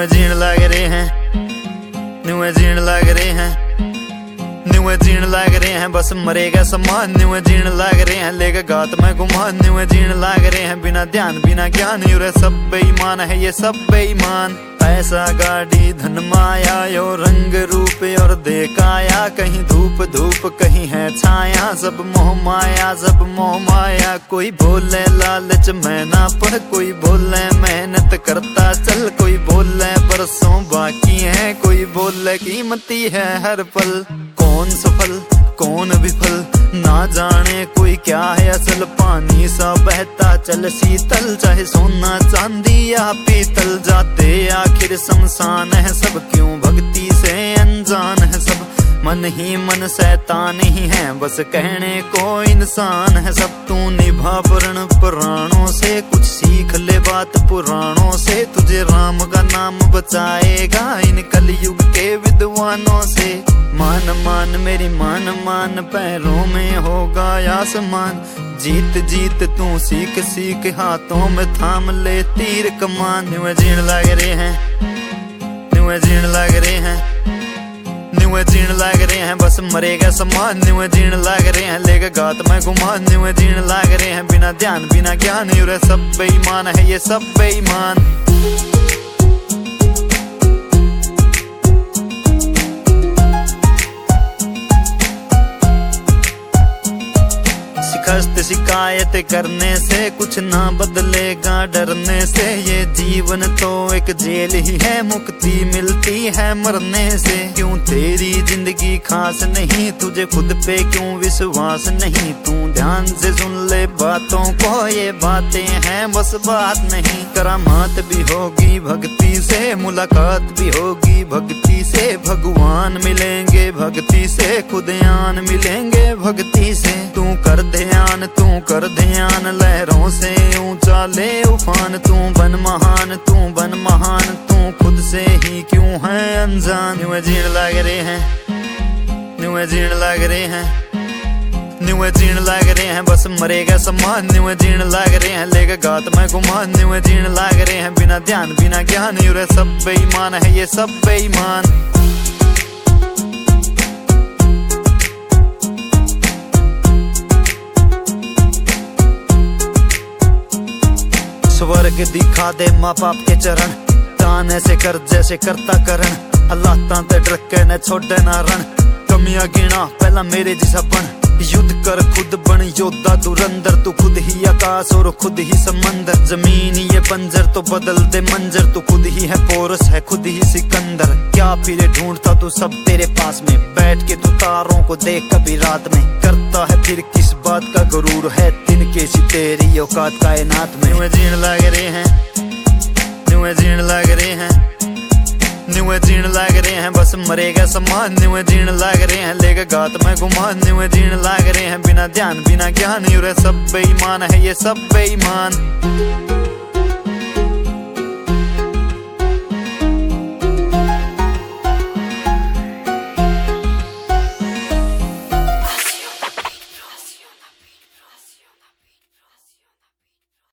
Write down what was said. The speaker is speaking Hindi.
न्यू जीण लग रहे हैं, न्यू जीण लग रहे हैं, न्यू जीण लग रहे हैं। बस मरेगा समान, न्यू जीण लग रहे हैं। लेके गात में गुमान, न्यू जीण लग रहे हैं। बिना ध्यान बिना ज्ञान यूरे सब बेईमान है, ये सब बेईमान। पैसा गाड़ी धन माया यो रंग रूप और देखाया, कहीं धूप धूप कहीं है छाया। सब मोह माया, सब मोह माया। कोई बोले लालच मैं ना पढ़, कोई बोले मेहनत करता चल, कोई बोले बरसों बाकी है, कोई बोले कीमती है हर पल। कौन सफल कौन विफल ना जाने कोई क्या है असल। पानी सा बहता चल शीतल, चाहे सोना चांदी या पीतल। जाते आखिर शमशान है सब, क्यों भक्ति से अनजान है सब। मन ही मन शैतान ही है, बस कहने को इंसान है सब। तू निभा पुराण पुराणों से, कुछ सीख ले बात पुराणों से। तुझे राम का नाम बचाएगा इन कलयुग के विद्वानों से। मान मान मेरी मान मान, पैरों में होगा आसमान। जीत जीत तू सीख सीख, हाथों में थाम ले तीर कमान। न्यू जीण लग रहे हैं, न्यू जीण लग रहे हैं, न्यू जीण लग रहे हैं। बस मरेगा समान, न्यू जीण लग रहे हैं। लेके गात में गुमान, न्यू जीण लग रहे हैं। बिना ध्यान बिना ज्ञान यूरे सब बेईमान है, ये सब बेईमान। शिकस्त शिकायत करने से कुछ ना बदलेगा डरने से। ये जीवन तो एक जेल ही है, मुक्ति मिलती है मरने से। क्यों तेरी जिंदगी खास नहीं, तुझे खुद पे क्यों विश्वास नहीं। तू ध्यान से सुन ले बातों को, ये बातें हैं बस बात नहीं। करामात भी होगी भक्ति से, मुलाकात भी होगी भक्ति से। भगवान मिलेंगे भक्ति से, खुदयान मिलेंगे भक्ति से। तू कर ध्यान, तू कर ध्यान, लहरों से ऊंचा ले उफान। तू बन महान, तू बन महान, तू खुद से ही क्यों है अनजान। न्यू जीण लग रहे हैं, न्यू जीण लग रहे हैं, न्यू जीण लग रहे हैं। बस मरेगा समान, न्यू जीण लग रहे हैं। लेके गात में गुमान, न्यू जीण लग रहे हैं। बिना ध्यान बिना ज्ञान यूरे सब बेईमान है, ये सब बेईमान। स्वर्ग दिखा दे माँ बाप के चरण, दान ऐसे कर जैसे करता करण। हालातां ते डर के न छोड़े ना रण, कमियां गिना पहला मेरे जैसा बन। युद्ध कर खुद बन योद्धा धुरंधर, तू खुद ही आकाश और खुद ही समंदर। जमीन ये बंजर तो बदल दे मंजर, तू खुद ही है पोरस है खुद ही सिकंदर। क्या फिर ढूंढता तू सब तेरे पास में, बैठ के तू तारों को देख कभी रात में। करता है फिर किस बात का गुरूर है, तिनके सी तेरी औकात कायनात में। न्यू जीण लग रहे हैं, न्यू जीण लग रहे हैं, न्यू जीण लग रहे हैं। बस मरेगा समान, न्यू जीण लग रहे हैं। लेके गात में गुमान, न्यू जीण लग रहे हैं। बिना ध्यान बिना ज्ञान यूरे सब बेईमान है, ये सब बेईमान।